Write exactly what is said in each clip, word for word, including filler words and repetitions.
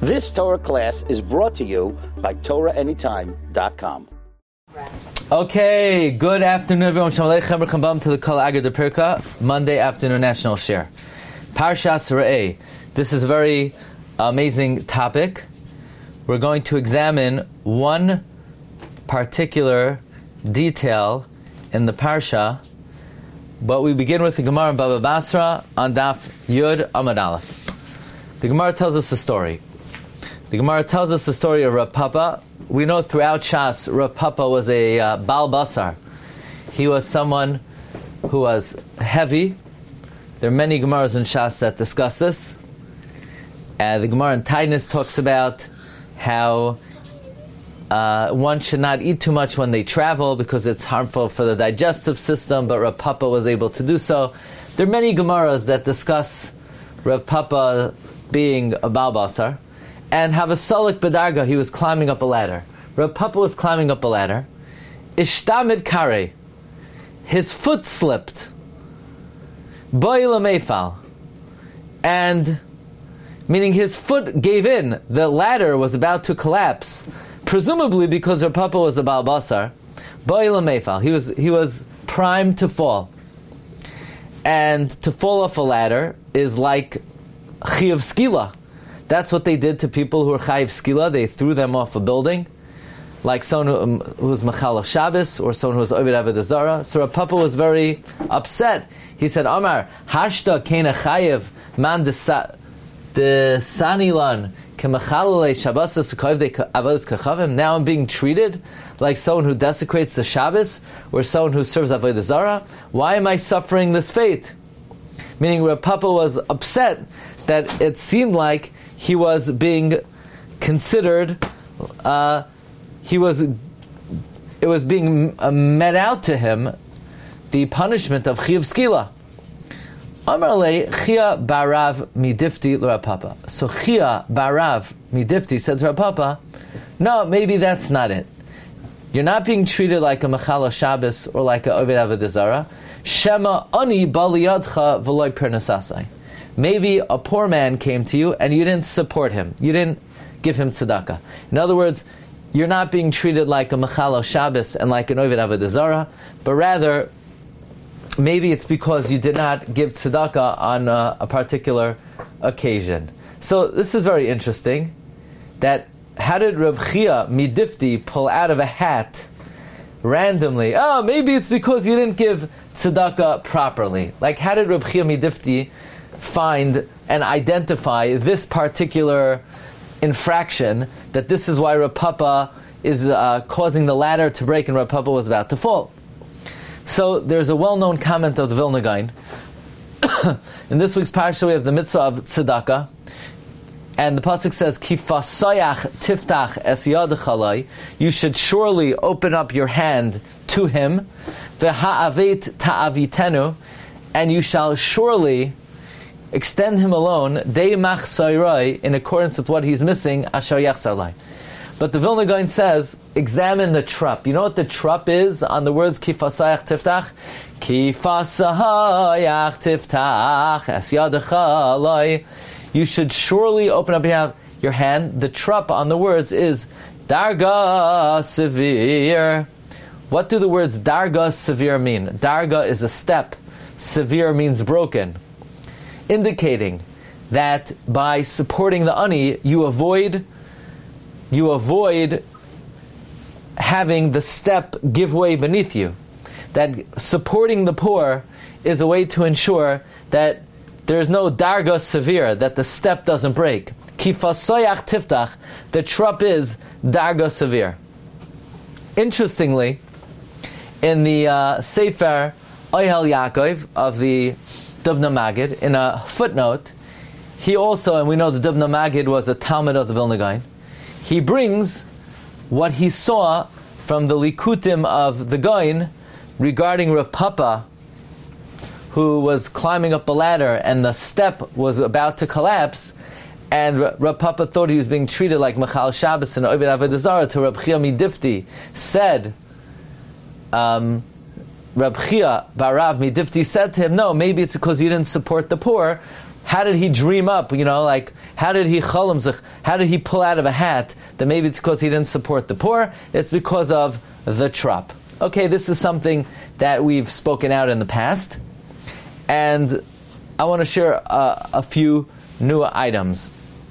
This Torah class is brought to you by Torah Anytime dot com. Okay, good afternoon, everyone. Shalom Aleichem, Berachim Bam to the Kol Agad Pirka, Monday afternoon national share. Parshas Re'eh. This is a very amazing topic. We're going to examine one particular detail in the Parsha, but we begin with the Gemara in Baba Basra on Daf Yud Amud Aleph. The Gemara tells us a story. The Gemara tells us the story of Rav Papa. We know throughout Shas, Rav Papa was a uh, Baal Basar. He was someone who was heavy. There are many Gemaras in Shas that discuss this. Uh, the Gemara in Tainus talks about how uh, one should not eat too much when they travel because it's harmful for the digestive system, but Rav Papa was able to do so. There are many Gemaras that discuss Rav Papa being a Baal Basar. And have a salik bedarga, he was climbing up a ladder. Rav Papa was climbing up a ladder. Ishtamid kare, his foot slipped. Boila meifal, and meaning his foot gave in. The ladder was about to collapse, presumably because Rav Papa was a Baal Basar. Boila meifal, he was he was primed to fall. And to fall off a ladder is like chiyav skila. That's what they did to people who were chayiv skila. They threw them off a building, like someone who, um, who was Mechalach Shabbos or someone who was Oved Avodah Zarah. So Rav Papa was very upset. He said, Amar, Hashta kena chayiv man de sanilan kemechalale Shabbos sukoivde avodas kachavim. Now I'm being treated like someone who desecrates the Shabbos or someone who serves Avodah Zarah. Why am I suffering this fate? Meaning Rav Papa was upset that it seemed like he was being considered, uh, he was, it was being uh, met out to him, the punishment of Chiyav Skila. Amar le Chia barav midifti l'Rav Papa. So Chia barav midifti said to Rav Papa, no, maybe that's not it. You're not being treated like a Mechala Shabbos or like a Oved Avodah Zarah. Shema ani baliyadcha v'loy pernasasai. Maybe a poor man came to you and you didn't support him. You didn't give him tzedakah. In other words, you're not being treated like a Mechala Shabbos and like an Oved Avodah Zarah, but rather, maybe it's because you did not give tzedakah on a, a particular occasion. So this is very interesting, that how did Reb Chia Midifti pull out of a hat randomly, oh, maybe it's because you didn't give tzedakah properly. Like, how did Reb Chia Midifti find and identify this particular infraction, that this is why Rav Papa is uh, causing the ladder to break and Rav Papa was about to fall? So there's a well-known comment of the Vilna Gaon. In this week's parasha we have the mitzvah of tzedakah, and the pasuk says, Ki fasayach tiftach es yadecha lai, you should surely open up your hand to him, v'ha'avet ta'avitenu, and you shall surely extend him alone, dei machsairai, in accordance with what he's missing, ashar yachsar lai. But the Vilna Gaon says, examine the trup. You know what the trup is on the words ki fasayach tiftach? Ki fasayach tiftach es yadecha lai. You should surely open up your hand. The trup on the words is darga severe. What do the words darga severe mean? Darga is a step. Severe means broken. Indicating that by supporting the ani, you avoid you avoid having the step give way beneath you. That supporting the poor is a way to ensure that there is no darga severe, that the step doesn't break. Ki fasoyach tiftach, the trup is darga severe. Interestingly, in the uh, Sefer Oyhel Yaakov of the Dubna Magid, in a footnote, he also, and we know the Dubna Magid was a Talmud of the Vilna Gaon, he brings what he saw from the Likutim of the Gaon regarding Rav Papa, who was climbing up a ladder and the step was about to collapse, and Rav Papa thought he was being treated like Mechal Shabbos and Oved Avodah Zarah, to Reb Chia Midifti said, um, Reb Chia Barav Midifti said to him, no, maybe it's because you didn't support the poor. how did he dream up, you know, like, how did he chalam zich, how did he pull out of a hat that maybe it's because he didn't support the poor, it's because of the trop. Okay, this is something that we've spoken out in the past, and I want to share uh, a few new items.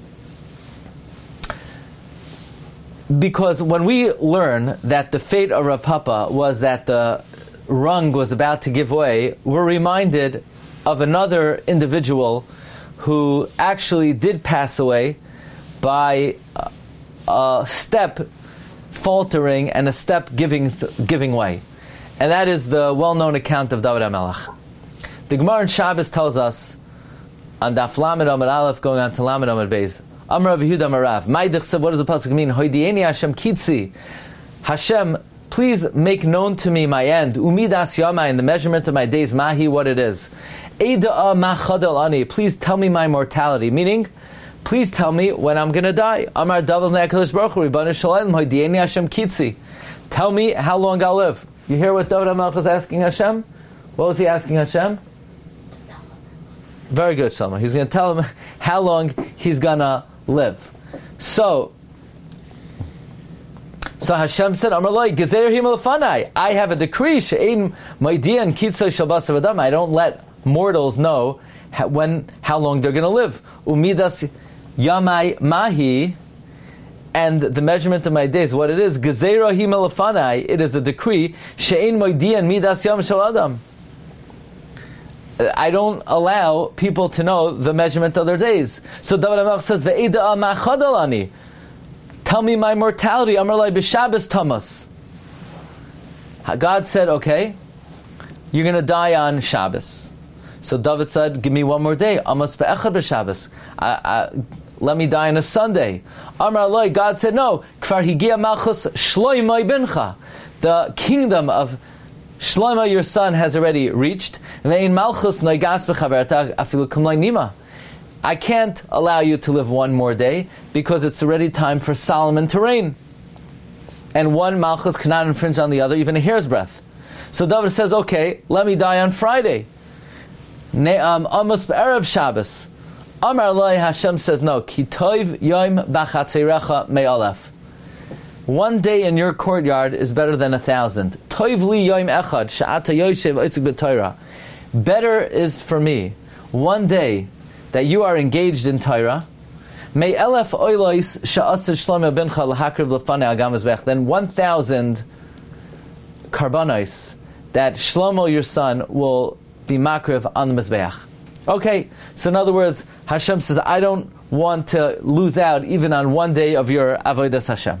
Because when we learn that the fate of Rav Papa was that the rung was about to give way, we're reminded of another individual who actually did pass away by a step faltering and a step giving giving way. And that is the well-known account of David HaMelech. The Gemara in Shabbos tells us, on Daf Lamed Amud Aleph going on to Lamed Amud Beis, Amar Rav Yehuda Marav, Ma'idich, what does the pasuk mean? Hoidieni Hashem kitzi. Hashem, please make known to me my end. Umidas yama, in the measurement of my days, mahi, what it is. Eida'a ma chadal ani, please tell me my mortality. Meaning, please tell me when I'm going to die. Amar David Ne'akadosh Baruch Hu, Ribbana Shalom, Hoidieni Hashem kitzi. Tell me how long I'll live. You hear what David HaMelech was asking Hashem? What was he asking Hashem? Very good, Shalom. He's going to tell him how long he's going to live. So, so Hashem said, Amar Loi, Gezer Himel Fanai. I have a decree, She'ein Maidian Kitzay Shabas Avadam. I don't let mortals know how, when, how long they're going to live. Umidas Yamai Mahi. And the measurement of my days, what it is, Gezerah Himel Fanai, it is a decree, She'ein Maidian Midas Yam Shel Adam. I don't allow people to know the measurement of their days. So David HaMelech says, Ve'eda'a ma chadalani. Tell me my mortality. Amar lai b'Shabbos tamas. God said, okay, you're going to die on Shabbos. So David said, give me one more day. Amos be'echad b'Shabbos. Let me die on a Sunday. Amar lai, God said, no. Kfar higia malchus shloimai bincha. The kingdom of Shlomo, your son, has already reached. I can't allow you to live one more day because it's already time for Solomon to reign. And one Malchus cannot infringe on the other, even a hair's breadth. So David says, okay, let me die on Friday. Amos be'erev Shabbos. Amar Loi, Hashem says, no. Ki toiv yoim b'chatzerecha me'alef. One day in your courtyard is better than a thousand. Toiv li yoim echad sha'ata yoshev oisik b'Torah. Better is for me one day that you are engaged in Torah. May elef oilois sha'asad shlomo bincha l'hakriv l'fanei agam mizbech. Then one thousand karbanos that Shlomo your son will be makriv on the mizbeach. Okay, so in other words, Hashem says, I don't want to lose out even on one day of your avodas Hashem.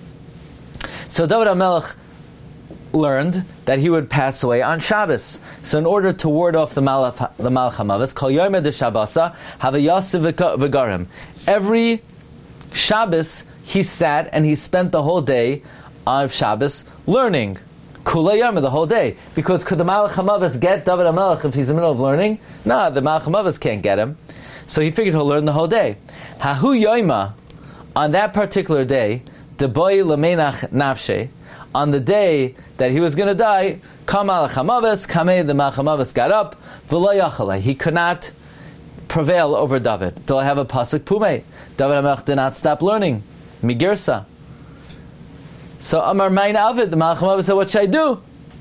So David HaMelech learned that he would pass away on Shabbos. So in order to ward off the Malach the Malach HaMavis, Kol Yom de Shabbasa Havayasiv V'Garim. Every Shabbos he sat and he spent the whole day of Shabbos learning. Kula Yom, the whole day. Because could the Malach HaMavis get David HaMelech if he's in the middle of learning? No, the Malach HaMavis can't get him. So he figured he'll learn the whole day. Hahu Yoima, on that particular day, Deboy Lamenach Nafshe, on the day that he was going to die, Kamal Chamavis, Kameh, the Malchamavis got up, V'lo Yachaleh, he could not prevail over David. Till I have a pasuk Pumei. David HaMelech did not stop learning. Migirsa. So Amar Main Avid, the Malchamavis said, what should I do?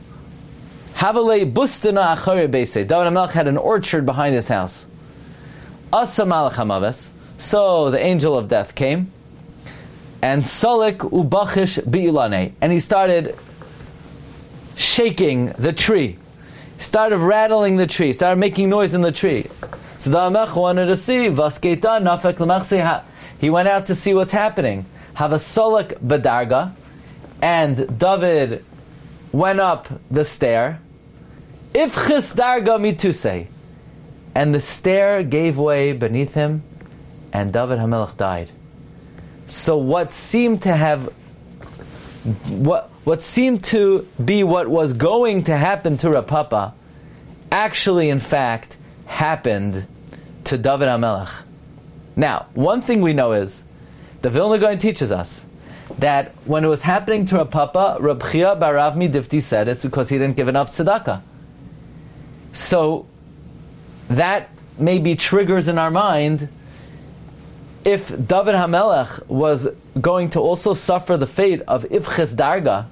Havalei Bustana Achare Beise. David HaMelech had an orchard behind his house. Asa Malchamavis. So the angel of death came. And Solik ubachish bi'ilane, and he started shaking the tree. He started rattling the tree. He started making noise in the tree. So the Melech wanted to see. Vasketa nafek l'machseha. He went out to see what's happening. Have a Solik bedarga, and David went up the stair. Ifchis darga mituse, and the stair gave way beneath him, and David HaMelech died. So what seemed to have, what what seemed to be what was going to happen to Rav Papa, actually in fact happened to David HaMelech. Now, one thing we know is, the Vilna Gaon teaches us that when it was happening to Rav Papa, Reb Chia bar Rav Midifti said it's because he didn't give enough tzedakah. So that maybe triggers in our mind, if David HaMelech was going to also suffer the fate of Ivches Darga,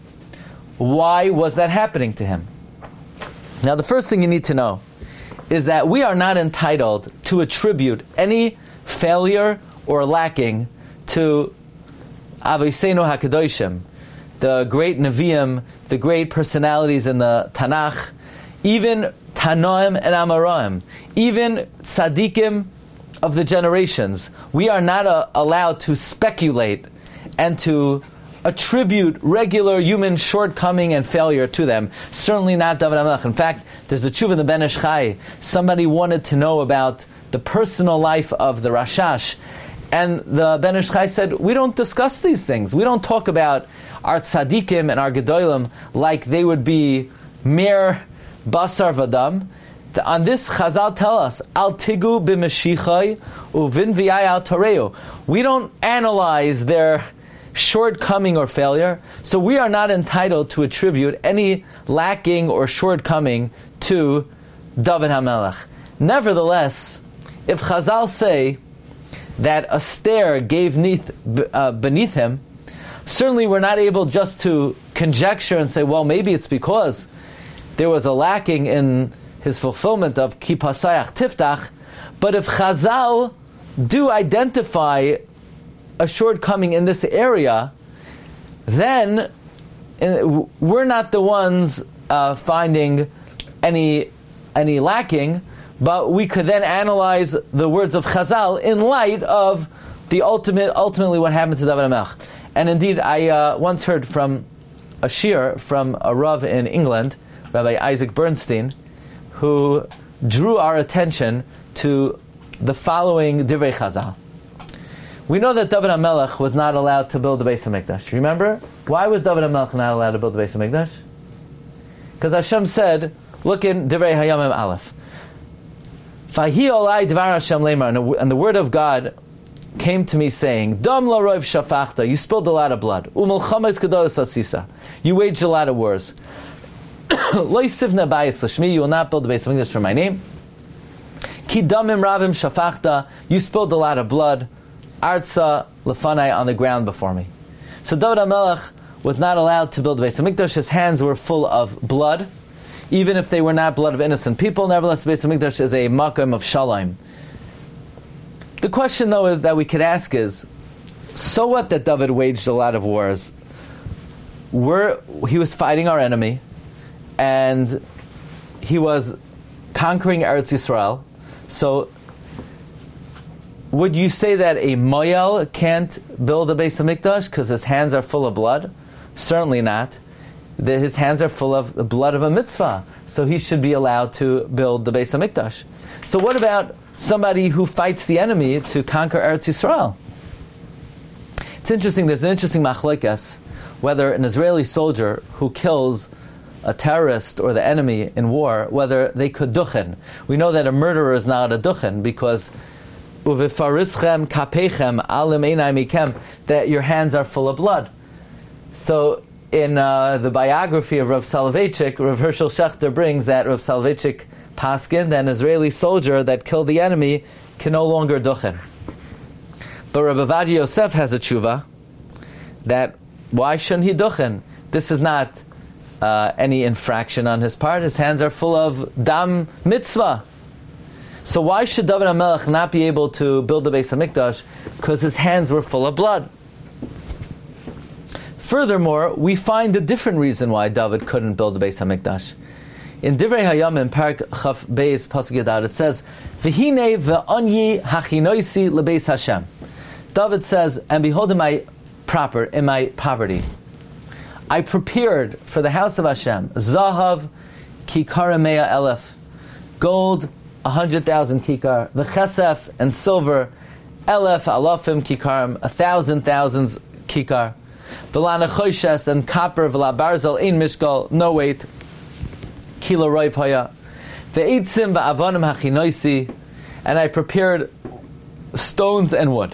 why was that happening to him? Now, the first thing you need to know is that we are not entitled to attribute any failure or lacking to Aviseinu HaKadoshim, the great Nevi'im, the great personalities in the Tanakh, even Tanoim and Amoraim, even Tzadikim of the generations. We are not uh, allowed to speculate and to attribute regular human shortcoming and failure to them. Certainly not David HaMelech. In fact, there's a tshuva in the Ben Ish Chai. Somebody wanted to know about the personal life of the Rashash, and the Ben Ish Chai said, we don't discuss these things. We don't talk about our tzadikim and our gedolim like they would be mere basar vadam. On this, Chazal tell us, Al tigu b'meshichai uvin v'yai al toreu. We don't analyze their shortcoming or failure, so we are not entitled to attribute any lacking or shortcoming to David HaMelech. Nevertheless, if Chazal say that a stair gave neath, uh, beneath him, certainly we're not able just to conjecture and say, well, maybe it's because there was a lacking in his fulfillment of Ki Pasayach Tiftach. But if Chazal do identify a shortcoming in this area, then we're not the ones uh, finding any any lacking, but we could then analyze the words of Chazal in light of the ultimate, ultimately what happened to David HaMelech. And indeed, I uh, once heard from a shir from a Rav in England, Rabbi Isaac Bernstein, who drew our attention to the following Divrei Chazal. We know that David HaMelech was not allowed to build the Beis HaMikdash. Remember? Why was David HaMelech not allowed to build the Beis HaMikdash? Because Hashem said, look in Divrei Hayamim Aleph, Vahi olai dvar Hashem leimar, and the word of God came to me saying, Dam la roiv shafachta, you spilled a lot of blood. U'melchames gedolos asisa, you waged a lot of wars. Lo yisivna bayis l'shmi, you will not build the Beis HaMikdash for my name. Ki damim ravim shafachta, you spilled a lot of blood. Arza lefanai, on the ground before me. So David HaMelech was not allowed to build the Beis HaMikdash. His hands were full of blood, even if they were not blood of innocent people. Nevertheless, the Beis HaMikdash is a makom of shalom. The question, though, is that we could ask is, so what that David waged a lot of wars? We're, he was fighting our enemy, and he was conquering Eretz Yisrael. So would you say that a moyel can't build a Beis HaMikdash because his hands are full of blood? Certainly not. The, his hands are full of the blood of a mitzvah, so he should be allowed to build the Beis HaMikdash. So what about somebody who fights the enemy to conquer Eretz Yisrael? It's interesting, there's an interesting machlokes, whether an Israeli soldier who kills a terrorist or the enemy in war, whether they could duchen. We know that a murderer is not a duchen because uvifarischem kapechem alim einai mikem, that your hands are full of blood. So in uh, the biography of Rav Soloveitchik, Rav Hershel Schachter brings that Rav Soloveitchik paskin, that an Israeli soldier that killed the enemy can no longer duchen. But Rabbi Ovadia Yosef has a tshuva that why shouldn't he duchen? This is not uh, any infraction on his part. His hands are full of dam mitzvah. So why should David HaMelech not be able to build the Beis HaMikdash? Because his hands were full of blood. Furthermore, we find a different reason why David couldn't build the Beis HaMikdash. In Divrei Hayamim, Parak Chaf Beis Pasuk Yadad, it says, "V'hinei ve'onyi hachinoisi lebeis Hashem." David says, "And behold, in my proper, in my poverty, I prepared for the house of Hashem zahav kikar mea elef, gold a hundred thousand kikar, v'chesef, and silver elef alafim kikarim, a thousand thousands kikar, v'lana choishes, and copper v'la barzel ein mishkal, no weight, kilo roiv haya, ve'itzim va'avonim hachinoisi, and I prepared stones and wood."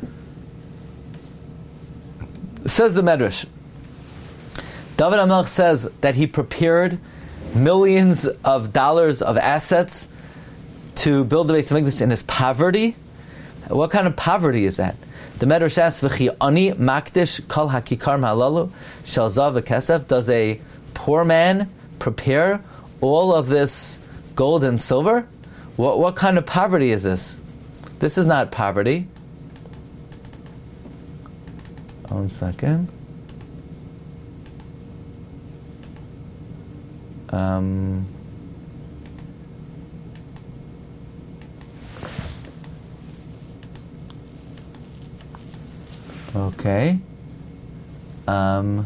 Says the Medrash, David HaMelech says that he prepared millions of dollars of assets to build the Beis Hamikdash in his poverty. What kind of poverty is that? The Medrash asks, "V'chi ani makdish kol hakikar ma'alalu shel zav v'kesef." Does a poor man prepare all of this gold and silver? What what kind of poverty is this? This is not poverty. One second. Um. Okay. Um,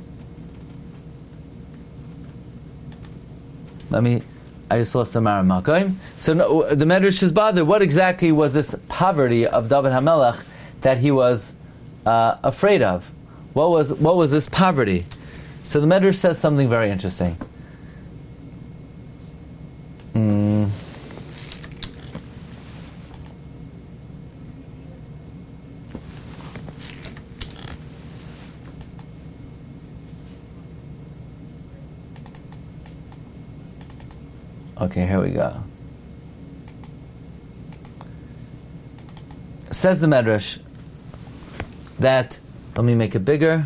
let me. I just lost the Maramakim. So no, the Medrash is bothered. What exactly was this poverty of David HaMelech that he was uh, afraid of? What was what was this poverty? So the Medrash says something very interesting. Mm. Okay, here we go. Says the Medrash that, let me make it bigger.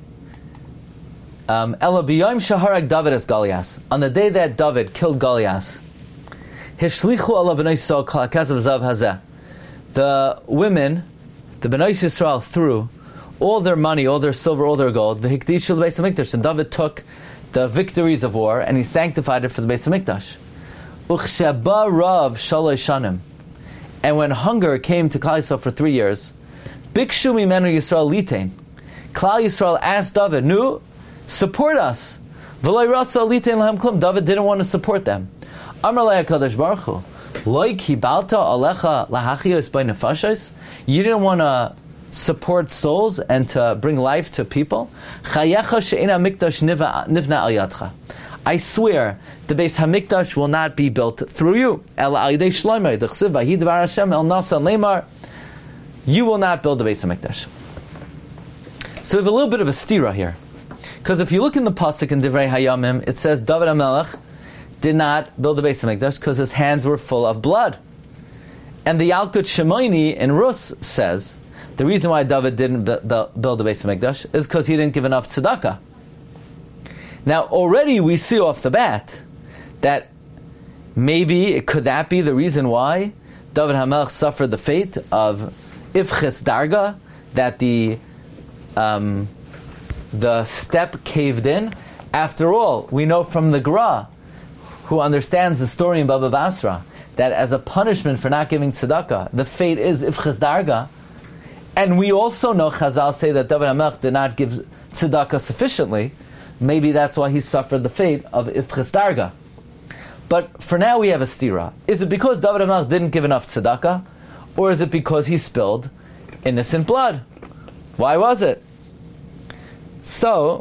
Um, Ela b'yom shaharag David es Goliath. On the day that David killed Goliath, hishlichu ala b'nai Yisrael kol hakazav zav hazeh. The women, the Bnei Yisrael, threw all their money, all their silver, all their gold, v'hikdishu l'beis hamikdash. And David took the victories of war and he sanctified it for the Beis Hamikdash. Uchsheba rav shalosh shanim. And when hunger came to Klal Yisrael for three years, bikshu mimenu Yisrael litein. Klal Yisrael asked David, "Nu, support us." V'lo ratza litein lahem klum. David didn't want to support them. Amar lei HaKadosh Baruch Hu, Lo kibalta alecha lahachiyos by nefashos. You didn't want to support souls and to bring life to people. Chayecha she'ena mikdash nivna al yadcha. I swear, the Beis Hamikdash will not be built through you. El alidei shloimei d'chsiv v'hi dvar Hashem el nasa leimar. You will not build the Beis Hamikdash. So we have a little bit of a stira here, because if you look in the pasuk in Divrei Hayamim, it says David HaMelech did not build the Beis Hamikdash because his hands were full of blood, and the Yalkut Shimoni in Rus says the reason why David didn't bu- bu- build the Beis Hamikdash is because he didn't give enough tzedakah. Now, already we see off the bat that maybe could that be the reason why David HaMelech suffered the fate of Ifches Darga, that the um, the step caved in. After all, we know from the Gra, who understands the story in Baba Basra, that as a punishment for not giving tzedakah, the fate is Ifches Darga. And we also know Chazal say that David HaMelech did not give tzedakah sufficiently. Maybe that's why he suffered the fate of Ifches Darga. But for now we have a stira. Is it because David HaMelech didn't give enough tzedakah? Or is it because he spilled innocent blood? Why was it? So,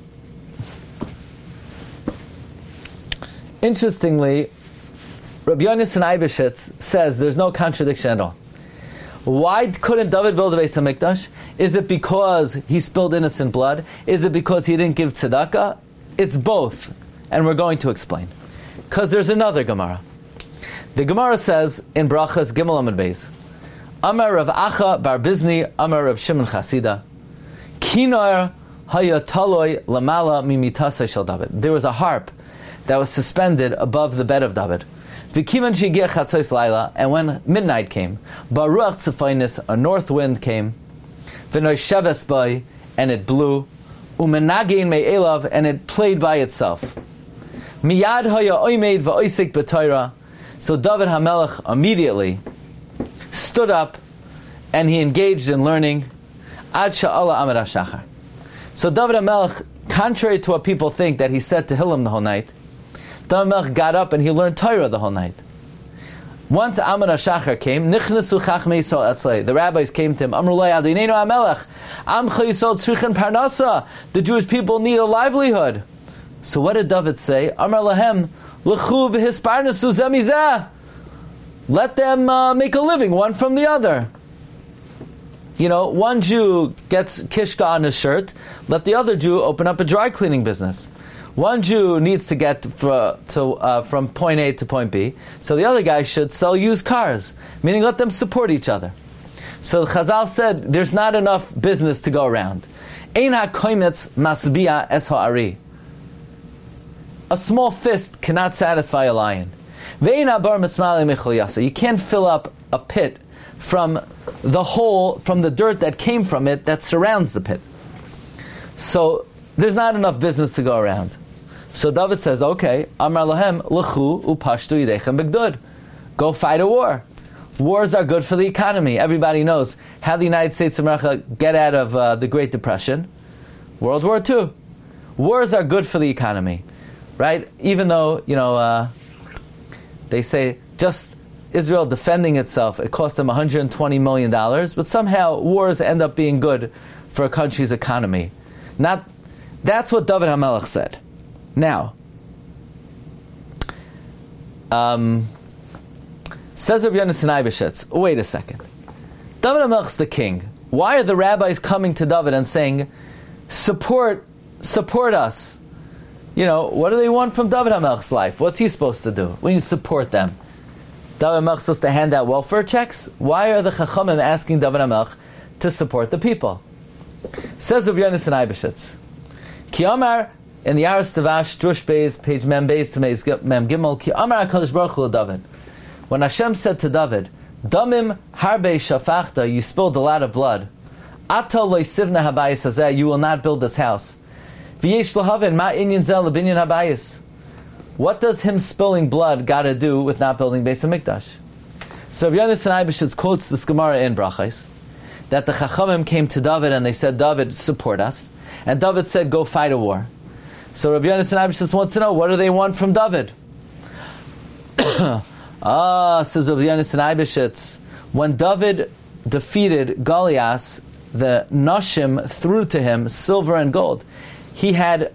interestingly, Rabbi Yonasan Eibeshitz says there's no contradiction at all. Why couldn't David build the Beis Hamikdash? Is it because he spilled innocent blood? Is it because he didn't give tzedakah? It's both, and we're going to explain. Because there's another Gemara. The Gemara says in Brachas Gimel Amud Beis, Amar Rav Acha Bar Bizni, Amar Rav Shimon Chasida, Kinar Haya Taloi Lamala Mimitase Shel David. There was a harp that was suspended above the bed of David. And when midnight came, Baruch Tzefainis, a north wind came, and it blew, Umenagin me'elav, and it played by itself. Miyad haya oimed va'oisik b'Torah. So David HaMelech immediately stood up and he engaged in learning. Ad sha'ala amar hashachar. So David HaMelech, contrary to what people think that he said Tehillim the whole night, David HaMelech got up and he learned Torah the whole night. Once Amar HaShachar came, Nichnasu Chachmei Yisrael Etzlei. The rabbis came to him, Amrulei Adonenu HaMelech, Amcha Yisrael Tzrichen Parnasa. The Jewish people need a livelihood. So what did David say? Amar Lahem, L'chu v'hisparnasu zemizeh. Let them uh, make a living, one from the other. You know, one Jew gets kishka on his shirt, let the other Jew open up a dry cleaning business. One Jew needs to get for, to, uh, from point A to point B, so the other guy should sell used cars, meaning let them support each other. So Chazal said there's not enough business to go around. Ein ha'koimetz masbi'a es ha'ari. A small fist cannot satisfy a lion. Ve'ein ha'bar mismale michol yasa. You can't fill up a pit from the hole, from the dirt that came from it that surrounds the pit. So there's not enough business to go around. So David says, okay, Amar lahem l'chu upashtu yidechem b'gdud. Go fight a war. Wars are good for the economy. Everybody knows how the United States of America get out of uh, the Great Depression. World War Two. Wars are good for the economy, right? Even though, you know, uh, they say just Israel defending itself, it cost them one hundred twenty million dollars, but somehow wars end up being good for a country's economy. Not, that's what David HaMelech said. Now, um, says Rabbi Yonasan Eibeshitz, wait a second. David HaMelech's the king. Why are the rabbis coming to David and saying, support, support us? You know, what do they want from David HaMelech's life? What's he supposed to do? We need to support them. David HaMelech is supposed to hand out welfare checks? Why are the Chachamim asking David HaMelech to support the people? Says Rabbi Yonasan Eibeshitz, Ki Amar, in the Aras Tavash, Drush Beis, page Mem Beis to Mem Gimel, Ki Amar HaKadosh Baruch Hu David. When Hashem said to David, Damim harbe shafachta, you spilled a lot of blood. Ata lo sivna habayis hazeh, you will not build this house. V'yesh lahavin ma inyan zel lebinyan habayis. What does him spilling blood got to do with not building Beis HaMikdash? So Rabbi Yonasan Eibeshitz quotes this Gemara in Brachos, that the Chachamim came to David and they said, David, support us. And David said, go fight a war. So Rabbi Yonasan Eibeshitz wants to know, what do they want from David? Ah, says Rabbi Yonasan Eibeshitz, when David defeated Goliath, the Nashim threw to him silver and gold. He had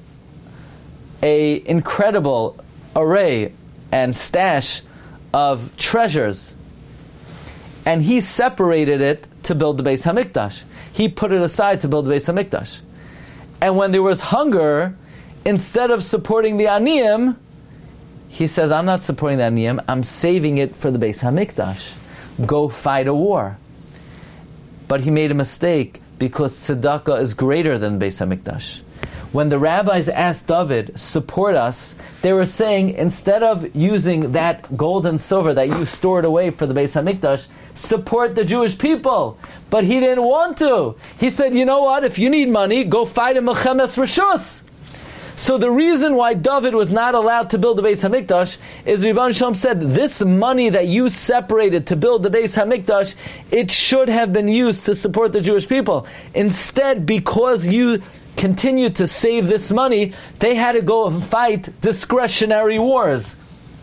a incredible array and stash of treasures, and he separated it to build the Beis HaMikdash. He put it aside to build the Beis HaMikdash. And when there was hunger, instead of supporting the Aniyim, he says, I'm not supporting the Aniyim, I'm saving it for the Beis HaMikdash. Go fight a war. But he made a mistake, because tzedakah is greater than the Beis HaMikdash. When the rabbis asked David, support us, they were saying, instead of using that gold and silver that you stored away for the Beis HaMikdash, support the Jewish people. But he didn't want to. He said, you know what, if you need money, go fight in Melchemes Rishus. So the reason why David was not allowed to build the Beis HaMikdash is Ribbono Shel Olam said, this money that you separated to build the Beis HaMikdash, it should have been used to support the Jewish people. Instead, because you continued to save this money, they had to go and fight discretionary wars.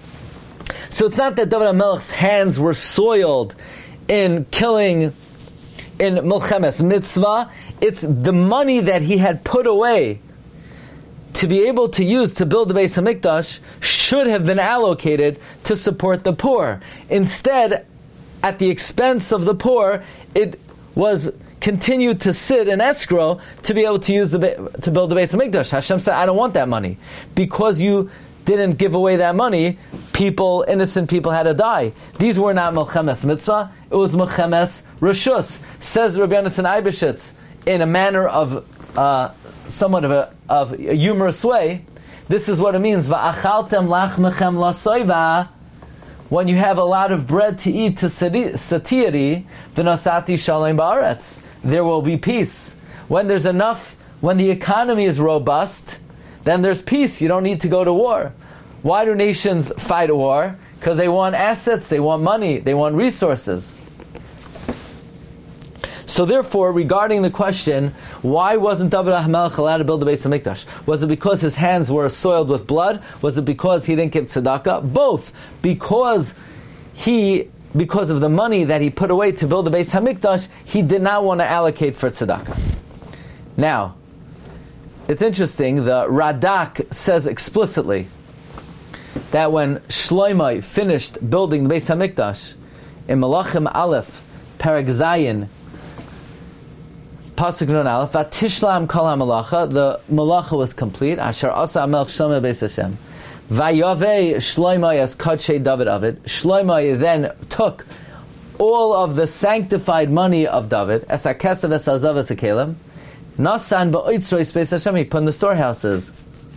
So it's not that David HaMelech's hands were soiled in killing in Melchemes Mitzvah, it's the money that he had put away to be able to use to build the Beis HaMikdash should have been allocated to support the poor. Instead, at the expense of the poor, it was continued to sit in escrow to be able to use the to build the Beis HaMikdash. Hashem said, I don't want that money. Because you didn't give away that money, people, innocent people had to die. These were not Melchemes Mitzvah, it was Melchemes Rishus. Says Rabbi Yonasan Eibeshitz, in a manner of uh, somewhat of a, of a humorous way, this is what it means. Va'achaltem lachmechem lasoiva. When you have a lot of bread to eat to satiety, v'nosati shalom ba'aretz, there will be peace. When there's enough, when the economy is robust, then there's peace. You don't need to go to war. Why do nations fight a war? Because they want assets, they want money, they want resources. So therefore, regarding the question, why wasn't David HaMelech allowed to build the Beis HaMikdash? Was it because his hands were soiled with blood? Was it because he didn't give tzedakah? Both. Because he, because of the money that he put away to build the Beis HaMikdash, he did not want to allocate for tzedakah. Now, it's interesting, the Radak says explicitly that when Shlomo finished building the Beis HaMikdash, in Malachim Aleph, Perek Zayin, Pasuk Nun Aleph, Vatishlam kol ha-malacha, the malacha was complete, Asher asa ha-melech Shlomo beis Hashem. Vayavei Shlomo as Kodshei David Avid. Shlomo then took all of the sanctified money of David, as ha-kesav es ha-zav es ha-kelim, nasan ba'oitzrois beis Hashem, he put in the storehouses.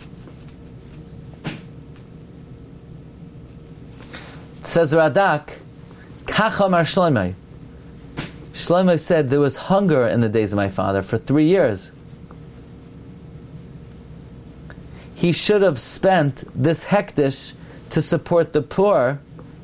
Says Radak, Kach amar Shlomo. Shlomo said, there was hunger in the days of my father for three years. He should have spent this hektish to support the poor,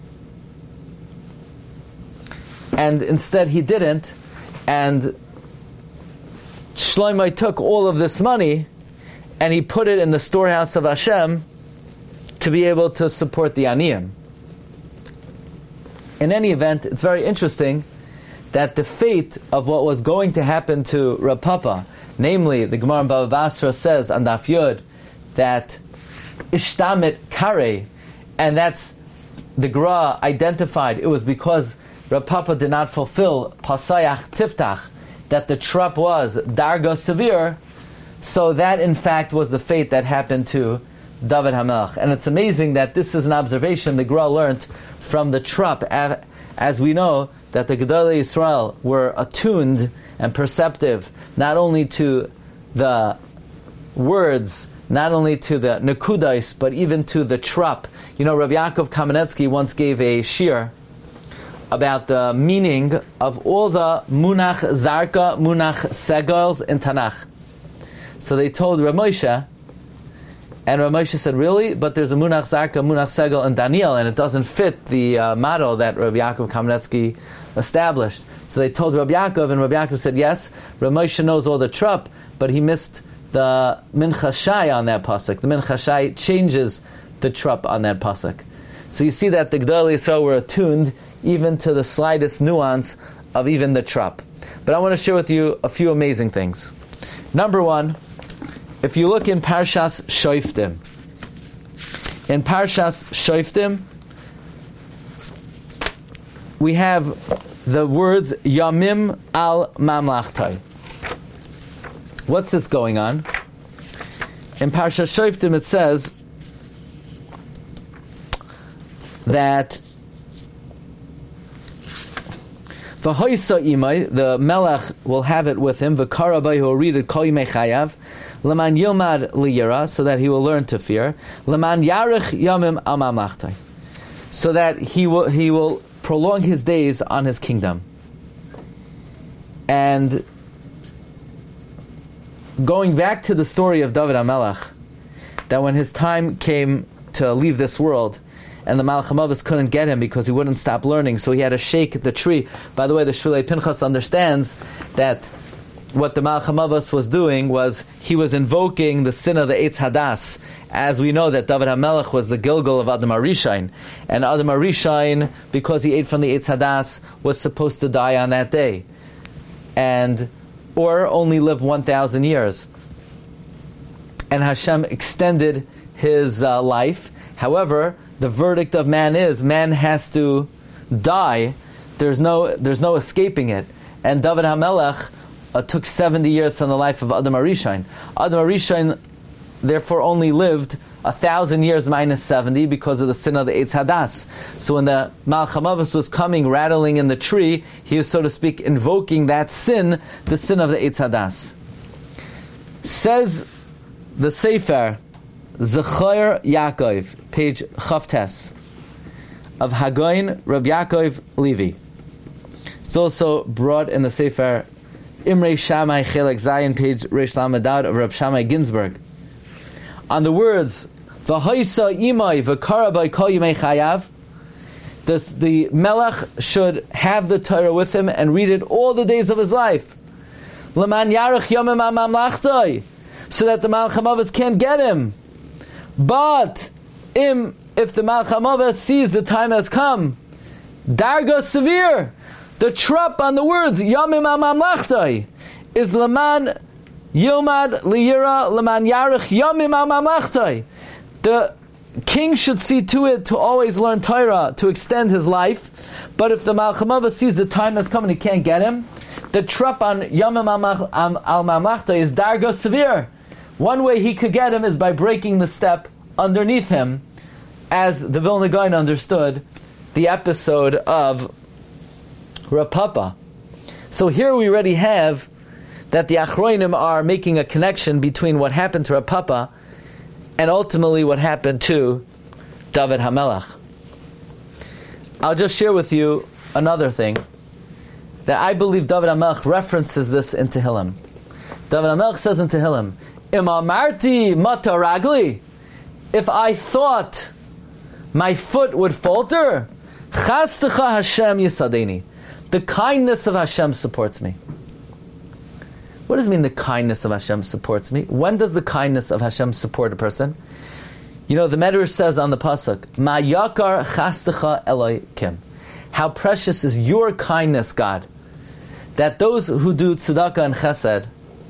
and instead he didn't, and Shlomo took all of this money and he put it in the storehouse of Hashem to be able to support the Aniyim. In any event, it's very interesting that the fate of what was going to happen to Rav Papa, namely, the Gemara in Bava Basra says on Daf Yud that Ishtamit Kare, and that's the Gra identified, it was because Rav Papa did not fulfill Pasayach Tiftach, that the trup was Darga severe, so that in fact was the fate that happened to David HaMelech. And it's amazing that this is an observation the Gra learned from the trup, as we know that the Gedolei Yisrael were attuned and perceptive not only to the words, not only to the nekudais, but even to the trup. You know, Rabbi Yaakov Kamenetsky once gave a shir about the meaning of all the munach zarka, munach segals in Tanakh. So they told Rav Moshe, and Rav Moshe said, really? But there's a munach zarka, munach segal in Daniel, and it doesn't fit the uh, model that Rav Yaakov Kamenetsky established. So they told Rav Yaakov, and Rav Yaakov said, yes, Rav Moshe knows all the trup, but he missed the mincha shai on that pasuk. The mincha shai changes the trup on that pasuk. So you see that the Gedolei Yisrael were attuned even to the slightest nuance of even the trup. But I want to share with you a few amazing things. Number one, if you look in Parshas Shoftim, in Parshas Shoftim, we have the words Yamim al Mamlachtai. What's this going on? In Parshas Shoftim it says that V'hoisa imay, the Melech will have it with him. V'kara bay, who will read it kol yimei chayav. Leman yilmad liyira, so that he will learn to fear. Leman yarich yamim al mamlachtai, so that he will he will prolong his days on his kingdom. And going back to the story of David HaMelech, that when his time came to leave this world, and the Malach HaMavos couldn't get him because he wouldn't stop learning, so he had to shake the tree. By the way, the Shvilei Pinchas understands that what the Malach HaMavos was doing was he was invoking the sin of the Eitz Hadas. As we know that David HaMelech was the Gilgal of Adam HaRishain, and Adam HaRishain, because he ate from the Eitz Hadas, was supposed to die on that day, and or only live one thousand years. And Hashem extended his uh, life. However, the verdict of man is man has to die. There's no there's no escaping it. And David HaMelech uh, took seventy years from the life of Adam HaRishain. Adam HaRishain therefore only lived a thousand years minus seventy because of the sin of the Eitz Hadas. So when the Malach HaMavos was coming, rattling in the tree, he was, so to speak, invoking that sin, the sin of the Eitz Hadas. Says the Sefer Zechair Yaakov, page Chavtes, of Hagoin Reb Yaakov Levi. It's also brought in the Sefer Imrei Shammai Chelek Zayin, page Reish Lamed of Reb Shammai Ginsburg. On the words V'hoisa imay v'kara by kol yimei chayav, the Melech should have the Torah with him and read it all the days of his life. L'man yarich yomim ha'mamlachtoi, so that the Malach HaMavos can't get him. But im, if the Malach HaMavos sees the time has come, darga severe, the trup on the words Yamim HaMamlachtai is Laman Yilmad Liyira Laman Yarich Yamim HaMamlachtai. The king should see to it to always learn Torah, to extend his life. But if the Malach HaMavos sees the time has come and he can't get him, the trup on Yamim al-Mamachta is Darga Severe. One way he could get him is by breaking the step underneath him, as the Vilna Gaon understood the episode of Rav Papa. So here we already have that the Achronim are making a connection between what happened to Rav Papa and ultimately what happened to David HaMelech. I'll just share with you another thing, that I believe David HaMelech references this in Tehillim. David HaMelech says in Tehillim, Im amarti mata ragli, if I thought my foot would falter, chastecha Hashem yisadeni, the kindness of Hashem supports me. What does it mean the kindness of Hashem supports me? When does the kindness of Hashem support a person? You know, the Medrash says on the pasuk, Ma yakar chastecha Elokim, how precious is your kindness, God, that those who do tzedakah and chesed,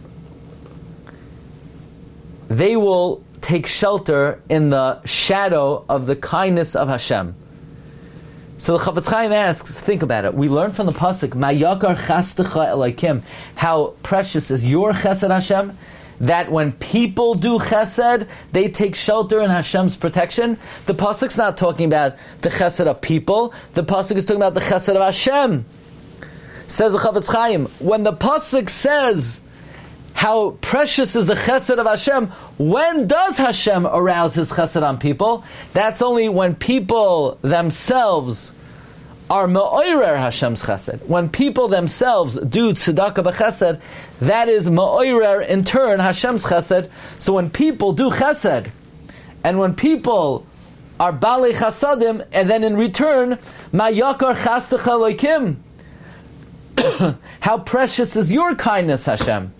they will take shelter in the shadow of the kindness of Hashem. So the Chafetz Chaim asks, think about it. We learn from the pasuk, Ma yakar chastecha Elokim, how precious is your chesed, Hashem, that when people do chesed, they take shelter in Hashem's protection. The pasuk's not talking about the chesed of people. The pasuk is talking about the chesed of Hashem. Says the Chafetz Chaim, when the pasuk says how precious is the chesed of Hashem, when does Hashem arouse His chesed on people? That's only when people themselves are ma'oirer Hashem's chesed. When people themselves do tzedakah b'chesed, that is ma'oirer in turn Hashem's chesed. So when people do chesed, and when people are balei chasadim, and then in return, ma'yakar chastecha Elokim, how precious is your kindness, Hashem.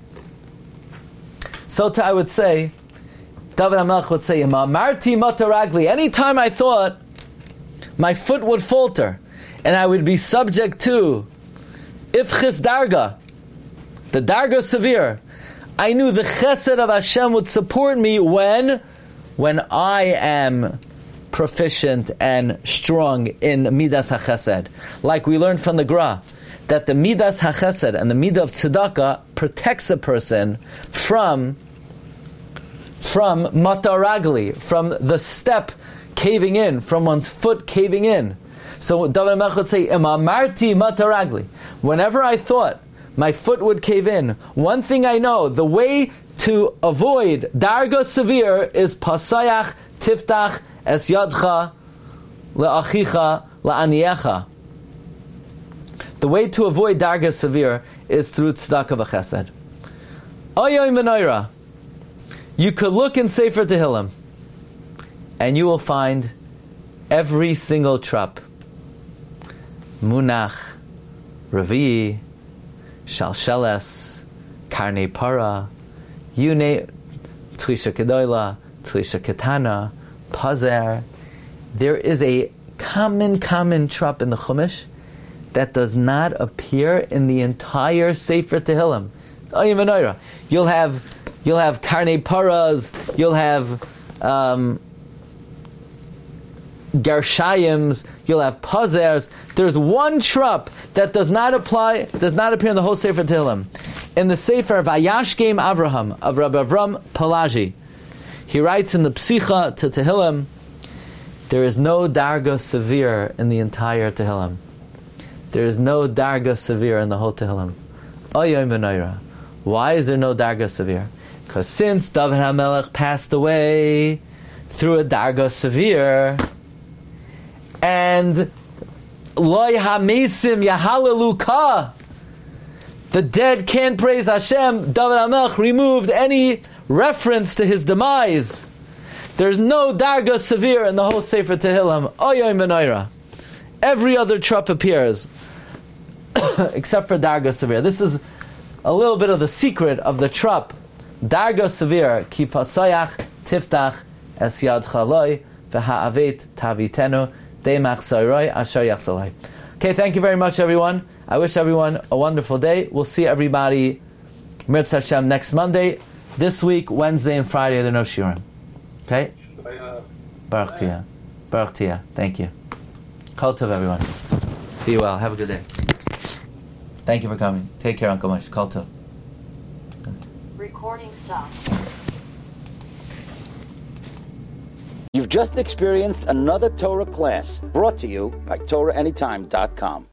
So to, I would say, David HaMelech would say, Marti mataragli, anytime I thought my foot would falter, and I would be subject to Ifchis Darga, the Darga severe, I knew the Chesed of Hashem would support me when, when I am proficient and strong in Midas HaChesed. Like we learned from the Gra, that the Midas HaChesed and the Midah of Tzedakah protects a person from from mataragli, from the step caving in, from one's foot caving in. So David HaMelech would say, Amarti mataragli. Whenever I thought my foot would cave in, one thing I know, the way to avoid darga severe is pasayach tiftach es yadcha le'achicha le'aniecha. The way to avoid darga severe is through tzedakah v'chesed. Oyoy menorah. You could look in Sefer Tehillim, and you will find every single trup. Munach, Revi'i, Shalsheles, Karnei Para, Yune, Trisha Kedoila, Trisha Ketana, Pazer. There is a common, common trup in the Chumash that does not appear in the entire Sefer Tehillim. You'll have you'll have Karnei Paras, you'll have um, Gershayims, you'll have Pazers. There's one trup that does not apply, does not appear in the whole Sefer Tehillim. In the Sefer Vayashkem Avraham of Rabbi Avram Palaji, he writes in the Psicha to Tehillim, there is no Darga severe in the entire Tehillim. There is no Darga severe in the whole Tehillim. Oyoy menorah. Why is there no Darga severe? Because since David HaMelech passed away through a Darga severe, and Loy HaMesim Yahalaluka, the dead can't praise Hashem, David HaMelech removed any reference to his demise. There's no Darga severe in the whole Sefer Tehillim. Oyoy menorah. Every other trup appears, except for Darga severe. This is a little bit of the secret of the trup. Darga severe, ki pasayach tiftach es yad chaloi v'ha'avet tavitenu deimach sayroi asher yachzolai. Okay, thank you very much, everyone. I wish everyone a wonderful day. We'll see everybody, Mirz Hashem, next Monday. This week, Wednesday and Friday, there are no shiurim. Okay? Baruch Tiyah. Baruch Tiyah. Thank you. Kol tov, everyone. Be well. Have a good day. Thank you for coming. Take care, Uncle Moshe. Kol tov. Recording stopped. You've just experienced another Torah class brought to you by Torah Anytime dot com.